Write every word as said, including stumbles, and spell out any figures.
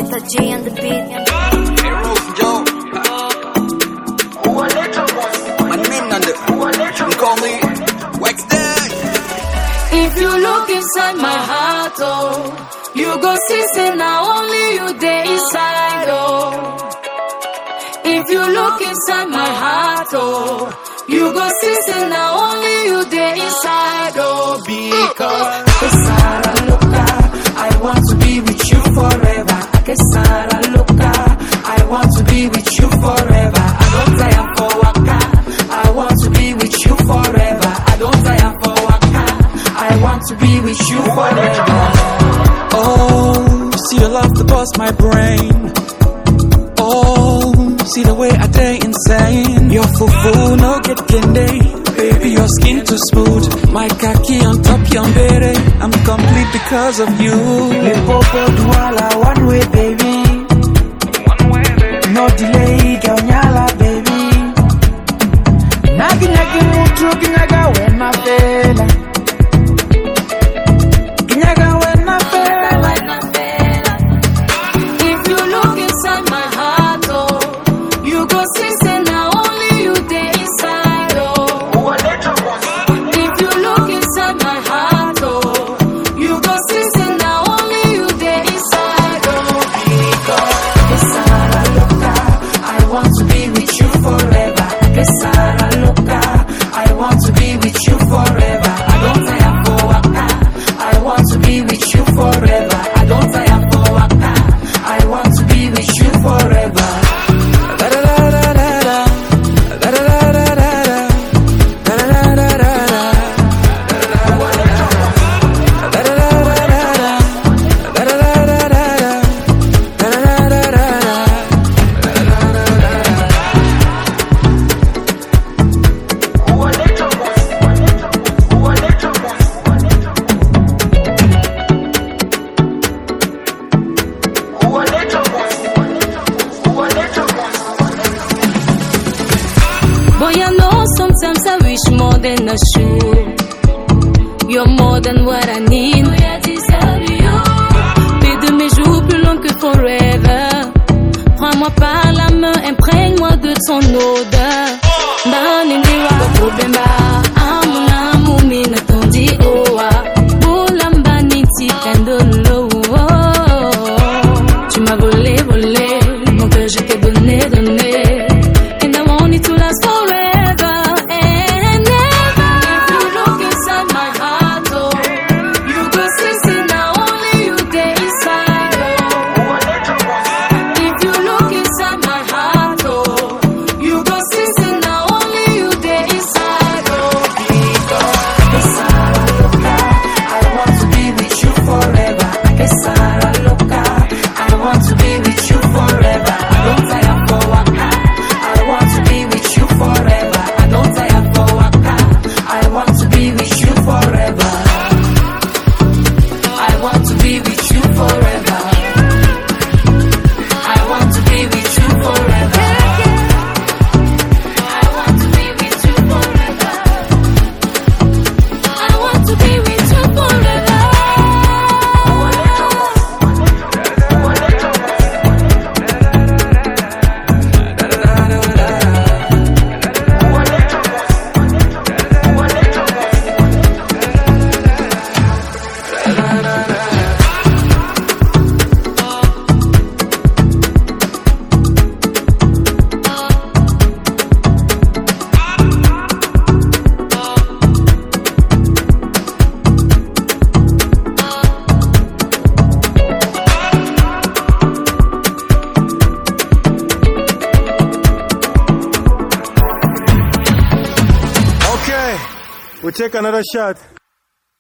J on the beat. Hey Rose, Joe. My name Nanda. You can call me Wax Dad. If you look inside my heart, oh, you go see, say now only you there inside, oh. If you look inside my heart, oh, you go see, say now only you there inside, oh. Because Kesara Loka, I want to be with you forever. Kesara Loka, I want to be with you forever. I don't tire for waka, I want to be with you forever. I don't tire for waka, I want to be with you forever. Oh, see your love to bust my brain. Oh, see the way I day insane. Your fufu no get kende. Baby, your skin too smooth. My khaki on top your bere. I'm complete because of you. Le popo duala one way, baby. One way, baby. No delay, girl, nyala, baby. Nagi nagi mutu, ginyaga when my fella. Ginyaga when my fella. If you look inside my heart, oh, you go see, say now only you there inside, oh. If you look inside my heart, oh, you go see, say now only you there inside, oh. Because Kesara Loka, I want to be with you forever. Kesara Loka, I want to be with you forever. I don't tire for waka, I want to be with you forever. I don't tire for waka, I want to be with you forever. Da da da da da da. Da da da da da da. Da da da da da da. Da da da da da da. Da da da da da da. Da da da da da da. Boy, I know sometimes I wish more than I should. You're more than what I need. Boy, I deserve you. Fais de mes jours plus longs que forever. Prends-moi par la main, imprègne-moi de ton odeur. Banindiwa, Bobemba, Amunamu, Minatondi, Oa. Boulamba, Niti, Pendolo. Tu m'as volé, volé. Mon cœur, je t'ai donné, donné. And I want it to last forever and ever. If you look inside my heart, oh, you go see, see now only you there inside, oh. If you look inside my heart, oh, you go see, see now only you there inside, oh. Because Kesara Loka, I want to be with you forever. Kesara Loka, I want to be with you forever. I don't tire for waka, I want to be with you forever. I don't tire for waka, I want to be with you forever. I want to be with you forever. I want to be with you forever. I want to be with you forever. I want to be with you forever. Okay, we take another shot.